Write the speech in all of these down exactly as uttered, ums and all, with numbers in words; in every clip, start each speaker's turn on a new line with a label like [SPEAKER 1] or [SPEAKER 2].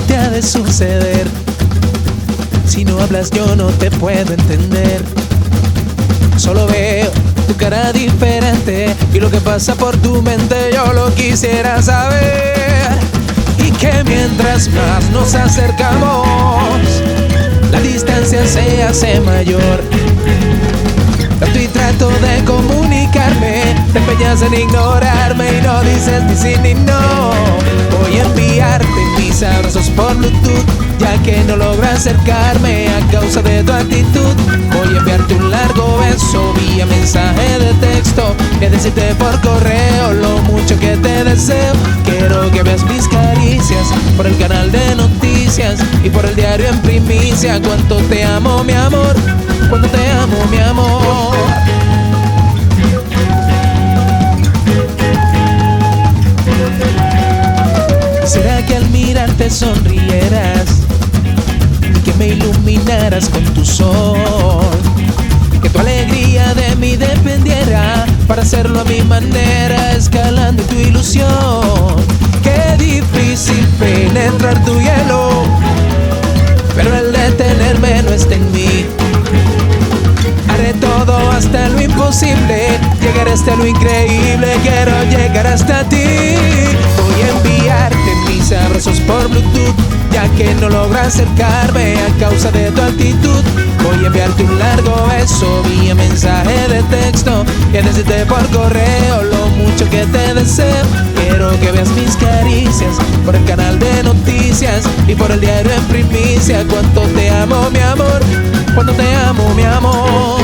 [SPEAKER 1] te ha de suceder. Si no hablas yo no te puedo entender. Solo veo tu cara diferente y lo que pasa por tu mente yo lo quisiera saber. Y que mientras más nos acercamos, la distancia se hace mayor. Trato y trato de comunicarme, te empeñas en ignorarme y no dices ni sí ni no. Voy a enviarte mis abrazos por Bluetooth, ya que no logro acercarme a causa de tu actitud. Voy a enviarte un largo beso vía mensaje de texto y a decirte por correo lo mucho que te deseo. Quiero que veas mis caricias por el canal de noticias y por el diario en primicia. Cuánto te amo, mi amor, cuánto te amo, mi amor. ¿Será que al mirarte sonrieras y que me iluminaras con tu sol? Que tu alegría de mí dependiera para hacerlo a mi manera, escalando tu ilusión. Qué difícil penetrar tu hielo, pero el detenerme no está en mí. Haré todo hasta lo imposible, llegar hasta lo increíble, quiero llegar hasta ti. Voy a enviarte mis abrazos por Bluetooth, ya que no logro acercarme a causa de tu actitud. Voy a enviarte un largo beso vía mensaje de texto y a decirte por correo lo mucho que te deseo. Quiero que veas mis caricias por el canal de noticias y por el diario en primicia. Cuánto te amo, mi amor, cuánto te amo, mi amor.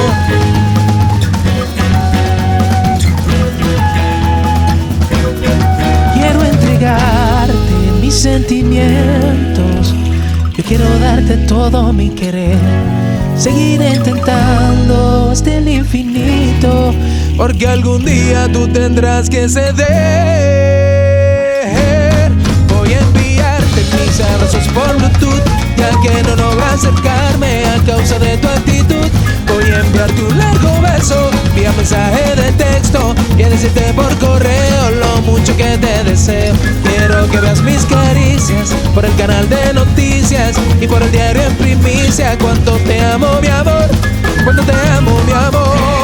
[SPEAKER 1] Quiero entregarte mis sentimientos, yo quiero darte todo mi querer. Seguiré intentando hasta el infinito, porque algún día tú tendrás que ceder. Voy a enviarte mis abrazos por Bluetooth, ya que no logro acercarme a causa de tu actitud. Voy a enviarte un largo beso vía mensaje de texto y a decirte por correo lo mucho que te deseo. Quiero que veas mis caricias por el canal de noticias y por el diario en primicia. Cuánto te amo, mi amor, cuánto te amo, mi amor.